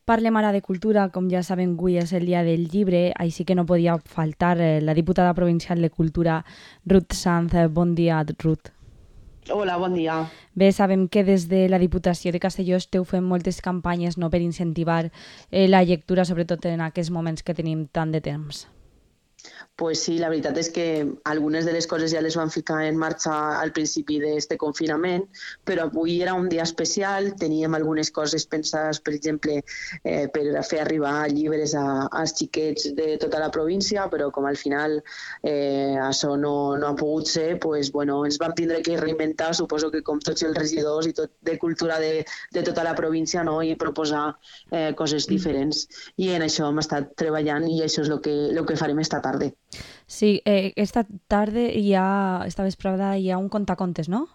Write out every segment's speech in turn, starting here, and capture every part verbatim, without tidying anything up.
Parlem ara de cultura, com ja sabem, avui és el dia del llibre, així que no podia faltar eh, la diputada provincial de Cultura, Ruth Sanz. Eh, Bon dia, Ruth. Hola, bon dia. Bé, sabem que des de la Diputació de Castelló esteu fent moltes campanyes, no, per incentivar eh, la lectura, sobretot en aquests moments que tenim tant de temps. Pues sí, la veritat és que algunes de les coses ja les van ficar en marxa al principi d'aquest confinament, però avui era un dia especial, teníem algunes coses pensades, per exemple, eh, per fer arribar llibres a, als xiquets de tota la província, però com al final eh, això no, no ha pogut ser, pues, bueno, ens vam tindre que reinventar, suposo que com tots els regidors i tot de cultura de, de tota la província, no? I proposar eh, coses diferents. I en això hem estat treballant i això és el que, el que farem esta tarda. Sí, eh, esta tarda hi ha, esta vesprada hi ha un contacontes, no?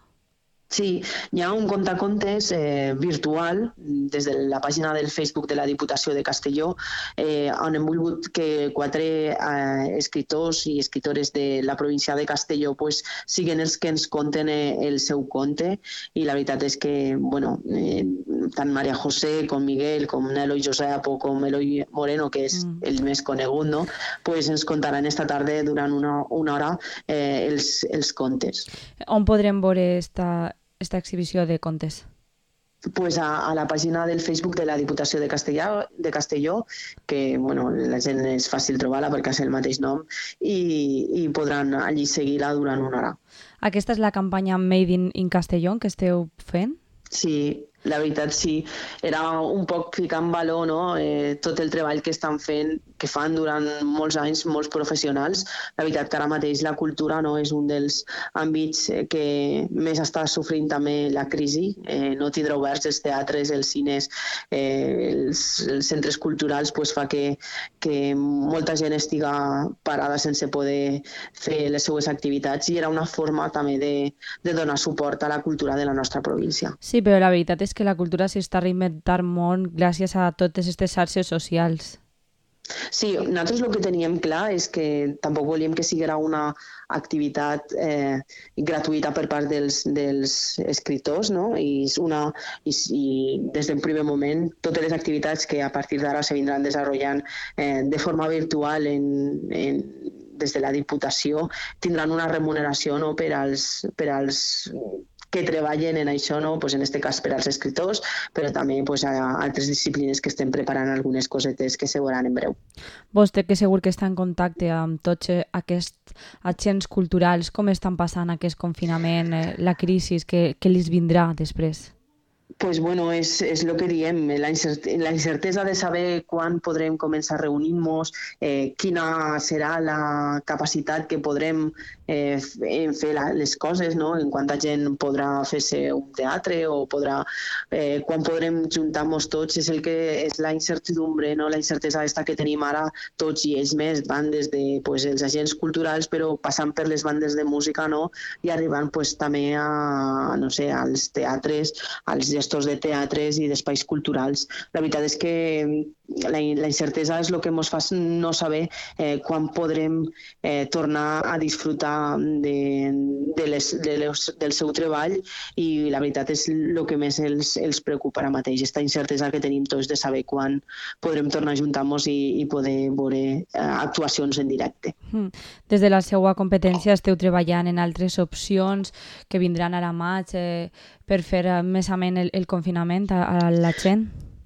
Sí, hi ha un contacontes eh, virtual des de la pàgina del Facebook de la Diputació de Castelló, eh, on hem volgut que quatre eh, escriptors i escriptores de la província de Castelló pues, siguin els que ens conten eh, el seu conte, i la veritat és que bueno, eh, tant Maria José com Miguel, com Eloi Josep o com Eloi Moreno, que és mm. el més conegut, no? Pues ens contaran esta tarda durant una, una hora eh, els, els contes. On podrem veure esta esta exhibició de contes? Pues a, a la pàgina del Facebook de la Diputació de Castelló, de Castelló que bueno, la gent és fàcil trobar-la perquè és el mateix nom, i, i podran allí seguir-la durant una hora. Aquesta és la campanya Made in, in Castellón que esteu fent? Sí, la veritat sí. Era un poc ficar en valor, no? eh, tot el treball que estan fent, que fan durant molts anys, molts professionals. La veritat que ara mateix la cultura no és un dels àmbits que més està sofrint també la crisi. Eh, no tindre oberts els teatres, els cines, eh, els, els centres culturals, pues fa que, que molta gent estiga parada sense poder fer les seues activitats, i era una forma també de, de donar suport a la cultura de la nostra província. Sí, però la veritat és que la cultura s'està reinventant molt gràcies a totes aquestes xarxes socials. Sí, nosaltres el que teníem clar és que tampoc volíem que siguera una activitat eh, gratuïta per part dels, dels escriptors, no? I, una, i, i des del primer moment totes les activitats que a partir d'ara se vindran desenvolupant eh, de forma virtual en, en, des de la Diputació tindran una remuneració, no? per als, per als que treballen en això, no? Pues en aquest cas per als escriptors, però també pues, a altres disciplines que estem preparant algunes cosetes que se veuran en breu. Vostè, que segur que està en contacte amb tots aquests agents culturals, com estan passant aquest confinament, eh, la crisi, que, que els vindrà després? Pues bueno, és, és el que diem, la, incert la incertesa de saber quan podrem començar a reunir-nos, eh, quina serà la capacitat que podrem eh, fer la, les coses, no? En quanta gent podrà fer-se un teatre o podrà, eh, quan podrem juntar-nos tots, és el que és la incertidumbre, no? La incertesa esta que tenim ara tots i ells més, van des de pues, els agents culturals, però passant per les bandes de música, no? I arribant pues, també a, no sé, als teatres, als gestors de teatres i d'espais culturals. La veritat és que la, la incertesa és el que ens fa no saber eh, quan podrem eh, tornar a disfrutar de, de les, de les, del seu treball, i la veritat és el que més els, els preocupa ara mateix, aquesta incertesa que tenim tots de saber quan podrem tornar a juntar-nos i, i poder veure eh, actuacions en directe. Mm. Des de la seva competència esteu treballant en altres opcions que vindran ara a maig eh, per fer més amén el, el confinament a, a la gent?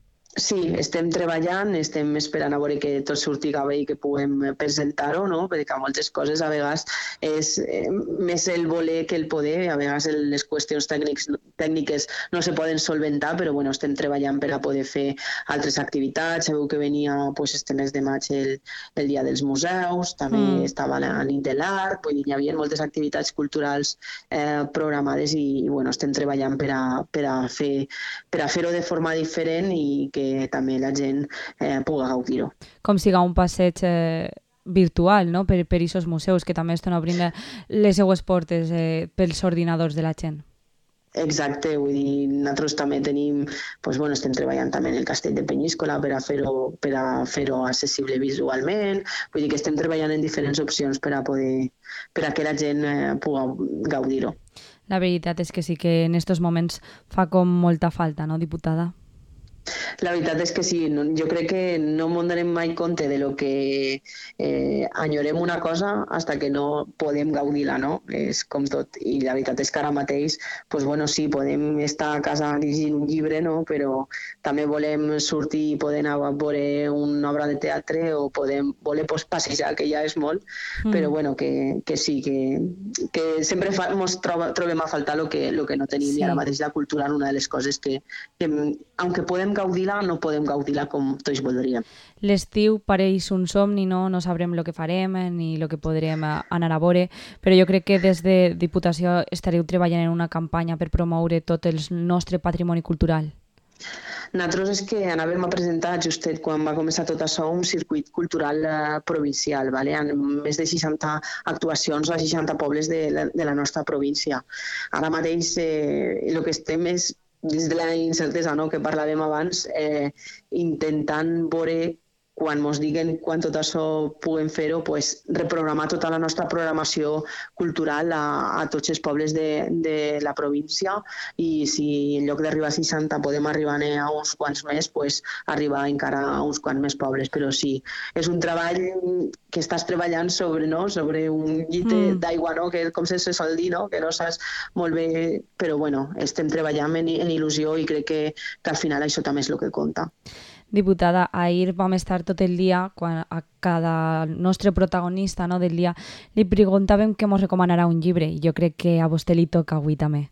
Sí, estem treballant, estem esperant a veure que tot surti bé i que puguem presentar-ho, no? Perquè moltes coses a vegades és eh, més el voler que el poder, a vegades les qüestions tècnics, tècniques no se poden solventar, però bueno, estem treballant per a poder fer altres activitats. Sabeu que venia pues, este mes de maig el, el Dia dels Museus, també mm. estava la nit de l'art, vull dir, hi havia moltes activitats culturals eh, programades, i, i bueno, estem treballant per a, per a fer per a fer-ho de forma diferent i que també la gent eh, pugui gaudir-ho. Com siga un passeig eh, virtual, no? per, per aquests museus que també estan obrint les seues portes eh, pels ordinadors de la gent. Exacte, vull dir, nosaltres també tenim, doncs, bueno, estem treballant també en el Castell de Penyíscola per a fer-ho per a fer-ho accessible visualment, vull dir que estem treballant en diferents opcions per a poder, per a que la gent eh, pugui gaudir-ho. La veritat és que sí que en aquests moments fa com molta falta, no, diputada? La veritat és que sí, no, jo crec que no m'ho donem mai compte de lo que eh, enyorem una cosa hasta que no podem gaudir-la, no? És com tot. I la veritat és que ara mateix, pues, bueno, sí, podem estar a casa llegint un llibre, no? Però també volem sortir i poder anar a veure una obra de teatre o podem voler pues, passejar, que ja és molt, mm. però bueno, que, que sí, que, que sempre fa, mos troba, trobem a faltar el que, lo que no tenim, sí. I ara mateix la cultura és una de les coses que, que aunque podem gaudir-la, no podem gaudir-la com tots voldríem. L'estiu pareix un somni, no? No sabrem el que farem ni el que podrem anar a veure, però jo crec que des de Diputació estareu treballant en una campanya per promoure tot el nostre patrimoni cultural. Nosaltres és que anàvem a presentar justet quan va començar tot això un circuit cultural eh, provincial, vale? Amb més de seixanta actuacions a seixanta pobles de la, de la nostra província. Ara mateix eh, el que estem és des de la incertesa, no?, que parlàvem abans, eh, intentant veure quan ens diguen quan tot això puguem fer-ho, pues, reprogramar tota la nostra programació cultural a, a tots els pobles de, de la província i si en lloc d'arribar a seixanta podem arribar a uns quants més, pues, arribar encara a uns quants més pobles. Però sí, és un treball que estàs treballant sobre, no?, sobre un llit mm. d'aigua, no?, que com se sol dir, no?, que no saps molt bé, però bueno, estem treballant en, en il·lusió i crec que, que al final això també és el que compta. Diputada, ahir vam estar tot el dia, quan a cada nostre protagonista, no, del dia, li preguntàvem què ens recomanarà un llibre, i jo crec que a vostè li toca avui també.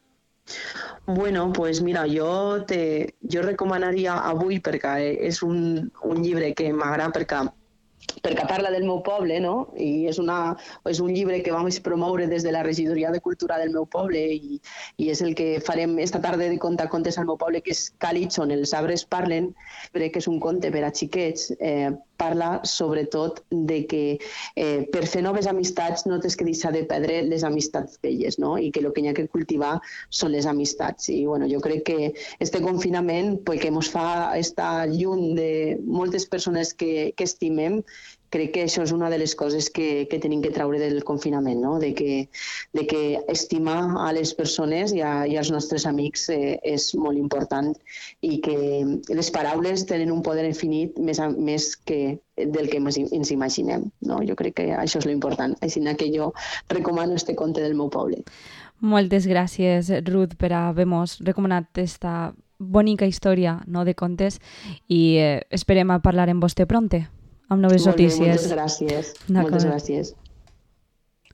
Bueno, pues mira, jo, te, jo recomanaria avui, perquè és un, un llibre que m'agrada perquè perquè parla del meu poble, no? I és, una, és un llibre que vam promoure des de la Regidoria de Cultura del meu poble i, i és el que farem esta tarda de contar contes al meu poble, que és Càlid, on els arbres parlen. Crec que és un conte per a xiquets. Eh, parla sobretot de que eh, per fer noves amistats no tens que deixar de perdre les amistats velles, no? I que el que hi ha que cultivar són les amistats. I bueno, jo crec que este confinament, pues, que ens fa estar lluny de moltes persones que, que estimem, crec que això és una de les coses que, que tenim que treure del confinament, no? De que, de que estimar a les persones i, a, i als nostres amics eh, és molt important i que les paraules tenen un poder infinit més, a, més que del que ens imaginem, no? Jo crec que això és l'important. Així que jo recomano este conte del meu poble. Moltes gràcies, Ruth, per haver-nos recomanat aquesta bonica història, no, de contes i eh, esperem a parlar amb vostè pronte. Amb noves Molt bé, notícies. moltes gràcies. Moltes gràcies.